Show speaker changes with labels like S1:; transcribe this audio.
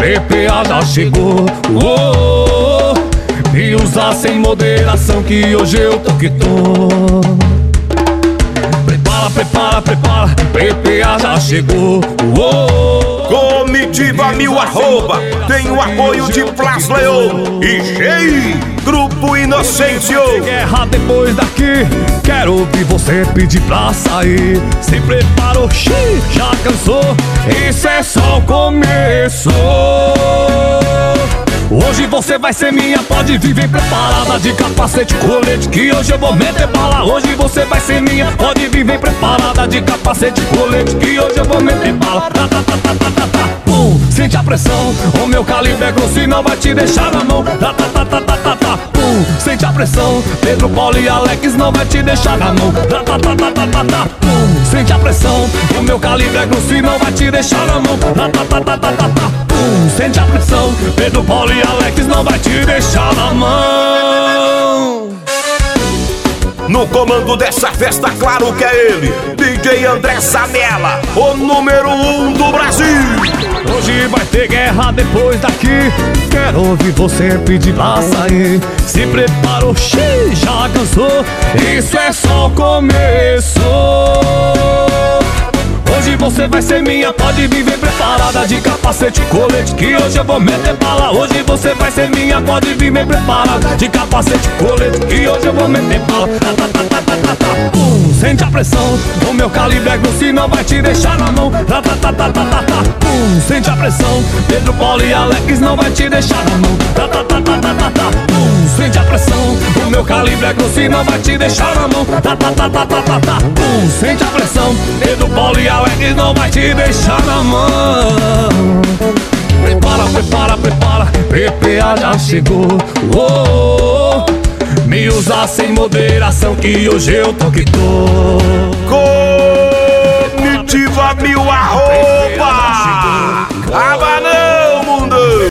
S1: PPA já chegou. Me usar sem moderação que hoje eu tô que tô. Prepara, PPA já chegou.
S2: Comitiva 1000 @ tem o apoio de Plas Leão e Shei, Grupo Inocêncio.
S1: Guerra depois daqui, quero ouvir você pedir pra sair. Se preparou, já cansou, isso é só o começo. Hoje você vai ser minha, pode vir, vem preparada de capacete, colete, que hoje eu vou meter bala. Hoje você vai ser minha, pode vir, vem preparada de capacete, colete, que hoje eu vou meter bala. Pum, sente a pressão, o meu calibre é grosso e não vai te deixar na mão. Pum, sente a pressão, Pedro, Paulo e Alex não vai te deixar na mão. Pum, sente a pressão, o meu calibre é grosso e não vai te deixar na mão. Sente a pressão, Pedro, Paulo e Alex não vai te deixar na mão.
S2: No comando dessa festa, claro que é ele, DJ André Zanella, o número 1 do Brasil.
S1: Hoje vai ter guerra depois daqui, quero ouvir você pedir pra sair. Se preparou, já cansou, isso é só o começo. Hoje você vai ser minha, pode vir, vem preparada de capacete, colete, que hoje eu vou meter bala. Hoje você vai ser minha, pode vir, vem preparada de capacete, colete, que hoje eu vou meter bala. Pum, sente a pressão, o meu calibre é grosso e não vai te deixar na mão. Pum, sente a pressão, Pedro, Paulo e Alex não vai te deixar na mão. Pum, sente a pressão, o meu calibre é grosso e não vai te deixar na mão. Pum, sente a pressão, Pedro, Paulo e Alex não vai te deixar na mão. Prepara, PPA já chegou. Me usar sem moderação que hoje eu tô que tô.